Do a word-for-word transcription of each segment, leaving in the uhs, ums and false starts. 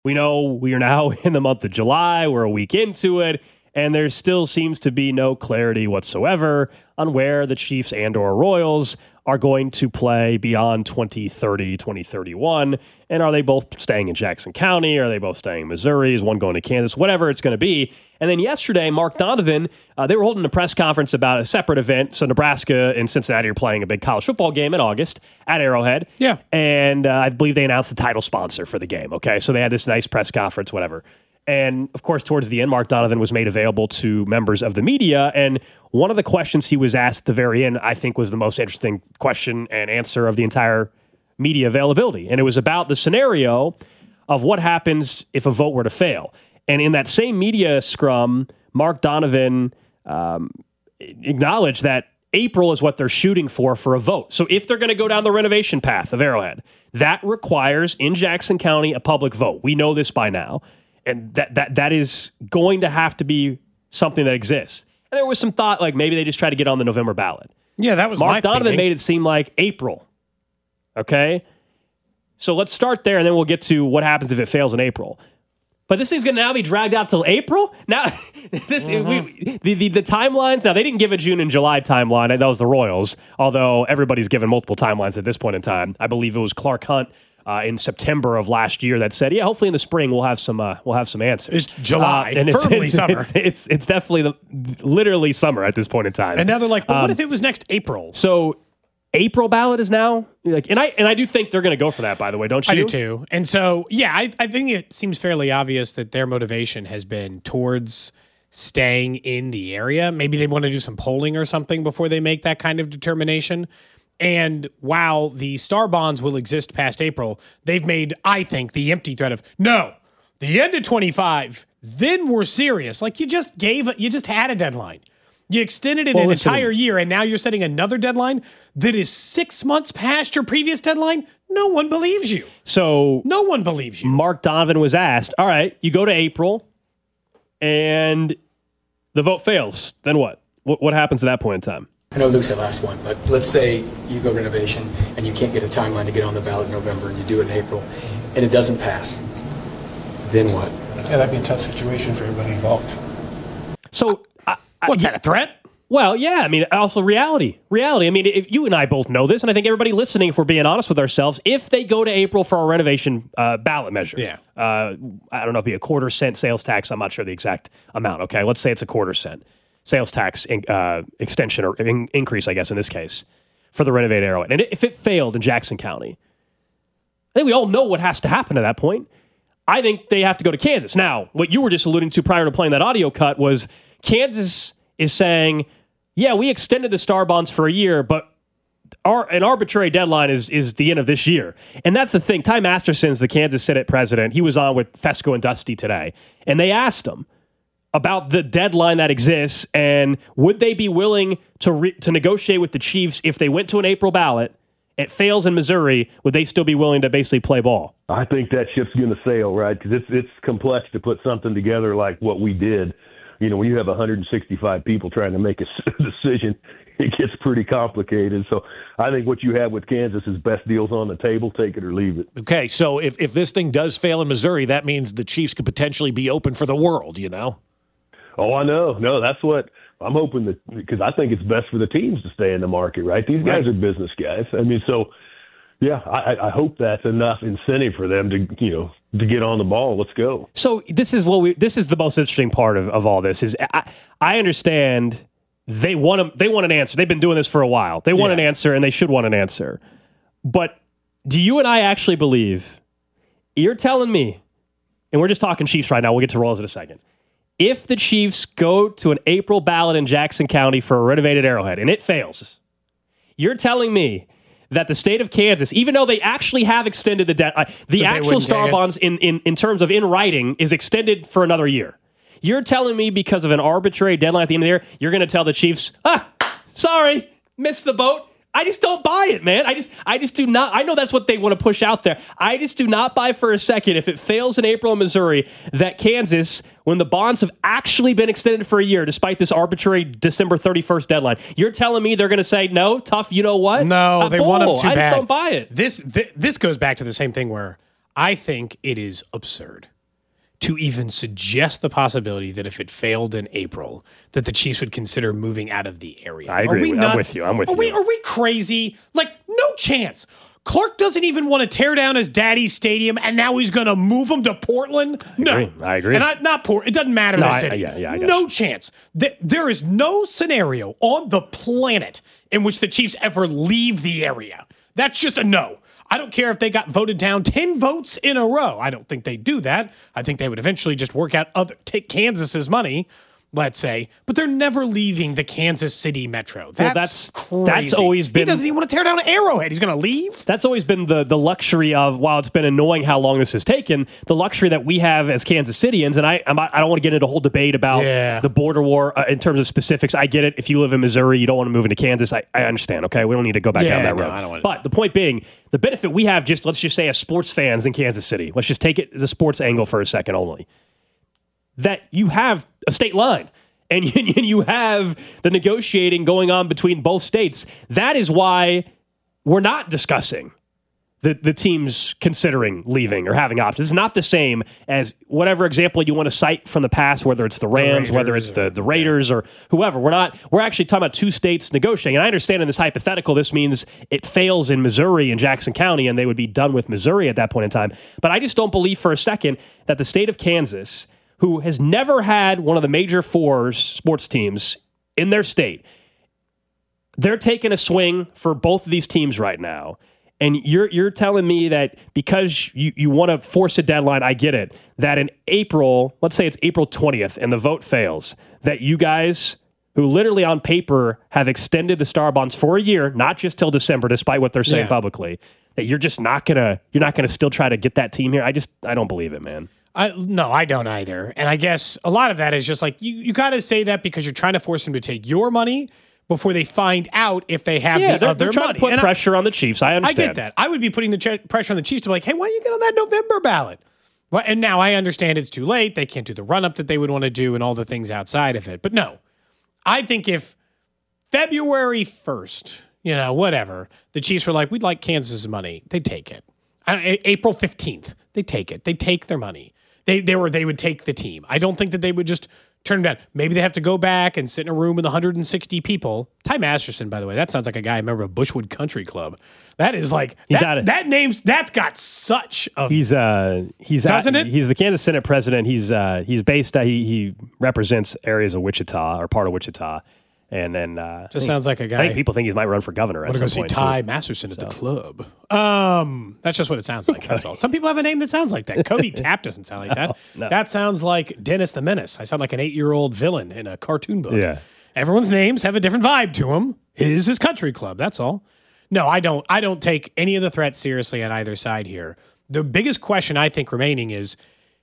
We know we are now in the month of July. We're a week into it, and there still seems to be no clarity whatsoever on where the Chiefs and or Royals are going to play beyond twenty thirty, twenty thirty-one. And are they both staying in Jackson County? Are they both staying in Missouri? Is one going to Kansas? Whatever it's going to be. And then yesterday, Mark Donovan, uh, they were holding a press conference about a separate event. So Nebraska and Cincinnati are playing a big college football game in August at Arrowhead. Yeah. And uh, I believe they announced the title sponsor for the game. Okay, so they had this nice press conference, whatever. And, of course, towards the end, Mark Donovan was made available to members of the media. And one of the questions he was asked at the very end, I think, was the most interesting question and answer of the entire media availability. And it was about the scenario of what happens if a vote were to fail. And in that same media scrum, Mark Donovan um, acknowledged that April is what they're shooting for for a vote. So if they're going to go down the renovation path of Arrowhead, that requires in Jackson County a public vote. We know this by now. And that that that is going to have to be something that exists. And there was some thought, like maybe they just try to get on the November ballot. Yeah, that was Mark my Donovan thinking. made it seem like April. Okay? So let's start there, and then we'll get to what happens if it fails in April. But this thing's going to now be dragged out till April? Now, this mm-hmm. we, the, the the timelines, now they didn't give a June and July timeline. That was the Royals, although everybody's given multiple timelines at this point in time. I believe it was Clark Hunt Uh, in September of last year that said, yeah, hopefully in the spring we'll have some uh, we'll have some answers. It's July, uh, and it's, firmly it's, summer. It's, it's it's definitely the, literally summer at this point in time. And now they're like, but um, what if it was next April? So April ballot is now like, and I and I do think they're going to go for that. By the way, don't you? I do too. And so yeah, I, I think it seems fairly obvious that their motivation has been towards staying in the area. Maybe they want to do some polling or something before they make that kind of determination. And while the star bonds will exist past April, they've made, I think, the empty threat of, no, the end of twenty-five, then we're serious. Like you just gave, you just had a deadline. You extended it well, an listen, entire year, and now you're setting another deadline that is six months past your previous deadline? No one believes you. So no one believes you. Mark Donovan was asked, all right, you go to April, and the vote fails. Then what? What, what happens at that point in time? I know Luke said last one, but let's say you go renovation and you can't get a timeline to get on the ballot in November and you do it in April and it doesn't pass. Then what? Yeah, that'd be a tough situation for everybody involved. So, I, what's I, that, a threat? Well, yeah, I mean, also reality. Reality. I mean, if you and I both know this, and I think everybody listening, if we're being honest with ourselves, if they go to April for a renovation uh, ballot measure, yeah. uh, I don't know, it'd be a quarter cent sales tax. I'm not sure the exact amount. Okay, let's say it's a quarter cent. Sales tax in, uh, extension or in, increase, I guess, in this case, for the renovated Arrowhead. And if it failed in Jackson County, I think we all know what has to happen at that point. I think they have to go to Kansas. Now, what you were just alluding to prior to playing that audio cut was Kansas is saying, yeah, we extended the star bonds for a year, but our an arbitrary deadline is is the end of this year. And that's the thing. Ty Masterson's the Kansas Senate president. He was on with Fesco and Dusty today, and they asked him about the deadline that exists, and would they be willing to re- to negotiate with the Chiefs if they went to an April ballot, it fails in Missouri, would they still be willing to basically play ball? I think that ship's going to sail, right? Because it's, it's complex to put something together like what we did. You know, when you have one hundred sixty-five people trying to make a decision, it gets pretty complicated. So I think what you have with Kansas is best deals on the table, take it or leave it. Okay, so if, if this thing does fail in Missouri, that means the Chiefs could potentially be open for the world, you know? Oh, I know. No, that's what I'm hoping that, because I think it's best for the teams to stay in the market, right? These guys right. are business guys. I mean, so, yeah, I, I hope that's enough incentive for them to, you know, to get on the ball. Let's go. So this is what we, this is the most interesting part of, of all this is I, I understand they want a, they want an answer. They've been doing this for a while. They want yeah. an answer, and they should want an answer. But do you and I actually believe, you're telling me, and we're just talking Chiefs right now, we'll get to Royals in a second, if the Chiefs go to an April ballot in Jackson County for a renovated Arrowhead and it fails, you're telling me that the state of Kansas, even though they actually have extended the debt, uh, the actual star bonds in, in, in terms of in writing is extended for another year. You're telling me because of an arbitrary deadline at the end of the year, you're going to tell the Chiefs, ah, sorry, missed the boat. I just don't buy it, man. I just I just do not. I know that's what they want to push out there. I just do not buy for a second, if it fails in April in Missouri, that Kansas, when the bonds have actually been extended for a year, despite this arbitrary December thirty-first deadline, you're telling me they're going to say, no, tough, you know what? No, uh, they bull. want them too I bad. just don't buy it. This, th- this goes back to the same thing where I think it is absurd. to even suggest the possibility that if it failed in April, that the Chiefs would consider moving out of the area. I agree. Are we I'm nuts? with you. I'm with are you. We, are we crazy? Like, no chance. Clark doesn't even want to tear down his daddy's stadium, and now he's going to move him to Portland? I no. agree. I agree. And I, not Port. It doesn't matter No, the I- city. yeah, yeah, I got no you. chance. Th- There is no scenario on the planet in which the Chiefs ever leave the area. That's just a no. I don't care if they got voted down ten votes in a row. I don't think they'd do that. I think they would eventually just work out other, take Kansas's money, let's say, but they're never leaving the Kansas City metro. That's that's- crazy. that's always been- He doesn't even want to tear down Arrowhead. He's going to leave? That's always been the the luxury of, while it's been annoying how long this has taken, the luxury that we have as Kansas Cityans, and I I'm, I don't want to get into a whole debate about Yeah. the border war uh, in terms of specifics. I get it. If you live in Missouri, you don't want to move into Kansas. I, I understand, okay? We don't need to go back Yeah, down that no, road. I don't wanna- But the point being, the benefit we have, just let's just say as sports fans in Kansas City, let's just take it as a sports angle for a second only, that you have a state line. And you, and you have the negotiating going on between both states. That is why we're not discussing the, the teams considering leaving or having options. It's not the same as whatever example you want to cite from the past, whether it's the Rams, Raiders whether it's the, the Raiders or whoever. We're not. We're actually talking about two states negotiating. And I understand in this hypothetical, this means it fails in Missouri and Jackson County, and they would be done with Missouri at that point in time. But I just don't believe for a second that the state of Kansas, who has never had one of the major four sports teams in their state, they're taking a swing for both of these teams right now. And you're you're telling me that because you, you want to force a deadline, I get it, that in April, let's say it's April twentieth and the vote fails, that you guys who literally on paper have extended the star bonds for a year, not just till December, despite what they're saying Yeah. publicly, that you're just not gonna you're not gonna still try to get that team here. I just I don't believe it, man. I, no, I don't either. And I guess a lot of that is just like, you, you got to say that because you're trying to force them to take your money before they find out if they have Yeah, the they're, other they're trying money. to put And I- pressure on the Chiefs. I I understand. get that. I would be putting the ch- pressure on the Chiefs to be like, hey, why don't you get on that November ballot? Well, and now I understand it's too late. They can't do the run up that they would want to do and all the things outside of it. But no, I think if February first, you know, whatever, the Chiefs were like, we'd like Kansas' money, they'd take it. I don't- April fifteenth, they take it. They take their money. They they were they would take the team. I don't think that they would just turn them down. Maybe they have to go back and sit in a room with one hundred sixty people. Ty Masterson, by the way, that sounds like a guy I remember of Bushwood Country Club. That is like He's that, out of- that name's that's got such a He's uh he's Doesn't at, it? he's the Kansas Senate president. He's uh he's based uh, he he represents areas of Wichita or part of Wichita, and then uh, I just think- sounds like a guy. I think people think he might run for governor at I'm some gonna go see point. Ty too. Masterson at the club. Um, that's just what it sounds like. That's all. Some people have a name that sounds like that. Cody Tapp doesn't sound like that. no. That sounds like Dennis the Menace. I sound like an eight-year-old villain in a cartoon book. Yeah. Everyone's names have a different vibe to them. His is Country Club. That's all. No, I don't. I don't take any of the threats seriously on either side here. The biggest question I think remaining is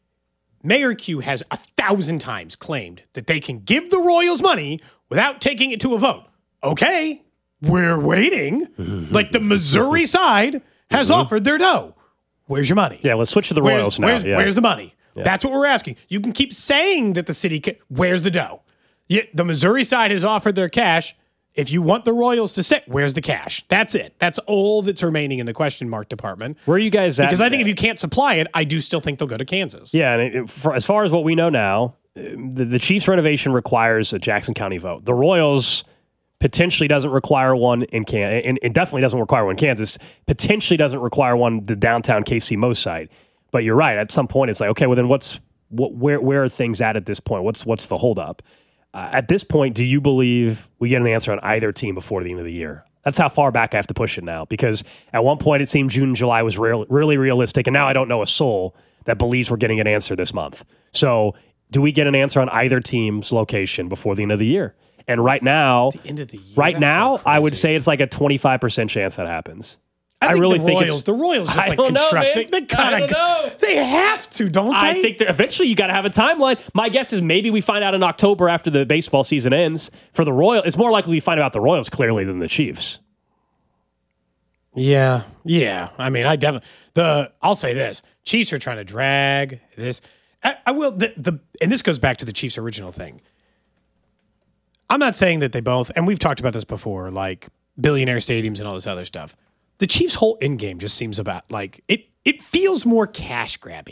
Mayor Q has a thousand times claimed that they can give the Royals money without taking it to a vote. Okay, we're waiting. Like the Missouri side has offered their dough. Where's your money? Yeah, let's switch to the Where's, Royals now. where's, yeah. where's the money? That's what we're asking. You can keep saying that the city can. Where's the dough? Yeah, the Missouri side has offered their cash. If you want the Royals to sit, where's the cash? That's it. That's all that's remaining in the question mark department. Where are you guys at? Because I think if you can't supply it, I do still think they'll go to Kansas. Yeah, and it, for, as far as what we know now, uh, the, the Chiefs renovation requires a Jackson County vote. The Royals potentially doesn't require one in Kansas, and it definitely doesn't require one in Kansas. Potentially doesn't require one the downtown K C Mo site. But you're right. At some point, it's like, okay, well then what's what, where where are things at at this point? What's what's the holdup? Uh, at this point, do you believe we get an answer on either team before the end of the year? That's how far back I have to push it now, because at one point it seemed June and July was real, really realistic, and now I don't know a soul that believes we're getting an answer this month. So do we get an answer on either team's location before the end of the year? And right now, The end of the year. right That's now, so I would crazy. say it's like a twenty-five percent chance that happens. I, think really the think Royals, it's the Royals just I like don't know, construct. man. They, they I kind don't know. of. They have to, don't they? I think that eventually you got to have a timeline. My guess is maybe we find out in October after the baseball season ends. For the Royals, it's more likely we find out the Royals clearly than the Chiefs. Yeah, yeah. I mean, I definitely the. I'll say this: Chiefs are trying to drag this. I, I will. The, the and this goes back to the Chiefs' original thing. I'm not saying that they both, and we've talked about this before, like billionaire stadiums and all this other stuff. The Chiefs' whole end game just seems about like it. It feels more cash grabby. I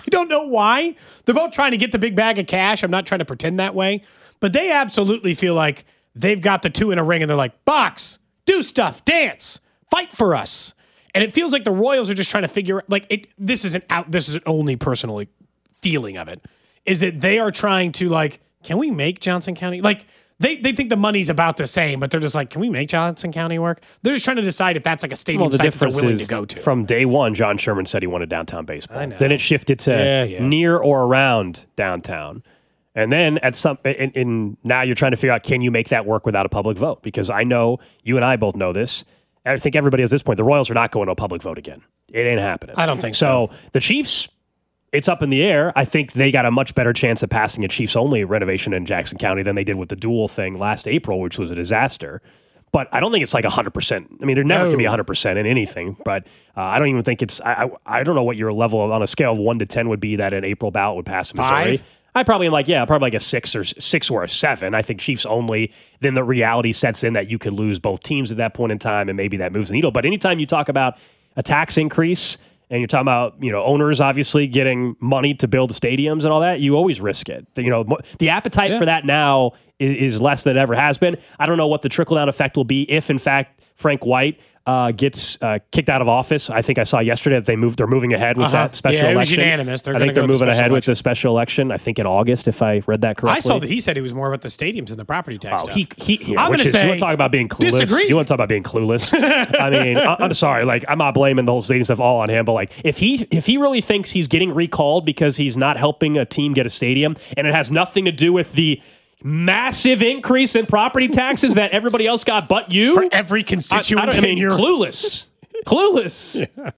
I don't know why. They're both trying to get the big bag of cash. I'm not trying to pretend that way. But they absolutely feel like they've got the two in a ring and they're like, box, do stuff, dance, fight for us. And it feels like the Royals are just trying to figure like it. This isn't out. This is an only personal feeling of it is that they are trying to like, can we make Johnson County? Like they, they think the money's about the same, but they're just like, can we make Johnson County work? They're just trying to decide if that's like a stadium Well, the site that they're difference willing is to go to. from day one, John Sherman said he wanted downtown baseball. I know. Then it shifted to Yeah, yeah. near or around downtown. And then at some, and, and now you're trying to figure out, can you make that work without a public vote? Because I know you and I both know this. I think everybody at this point, the Royals are not going to a public vote again. It ain't happening. I don't think so. So the Chiefs, it's up in the air. I think they got a much better chance of passing a Chiefs-only renovation in Jackson County than they did with the dual thing last April, which was a disaster. But I don't think it's like one hundred percent. I mean, they're never No. going to be one hundred percent in anything. But uh, I don't even think it's, I, I I don't know what your level of, on a scale of one to ten would be that an April ballot would pass in Missouri. Five? I probably am like, yeah, probably like a six or six or a seven. I think Chiefs only. Then the reality sets in that you could lose both teams at that point in time, and maybe that moves the needle. But anytime you talk about a tax increase and you're talking about, you know, owners obviously getting money to build stadiums and all that, you always risk it. You know, the appetite Yeah. for that now is, is less than it ever has been. I don't know what the trickle down effect will be if, in fact, Frank White uh, gets uh, kicked out of office. I think I saw yesterday that they moved. They're moving ahead with Uh-huh. that special Yeah, it was election. unanimous. They're I gonna think they're go with the moving special ahead with election. the special election. I think in August, if I read that correctly. I saw that he said he was more about the stadiums and the property tax Oh, stuff. he, he, yeah, I'm which gonna is, you say want to talk about being clueless? disagree. You want to talk about being clueless? I mean, I, I'm sorry. Like, I'm not blaming the whole stadium stuff all on him, but like, if he if he really thinks he's getting recalled because he's not helping a team get a stadium, and it has nothing to do with the massive increase in property taxes that everybody else got but you, For every I, constituent I, don't, I mean, in your clueless, clueless.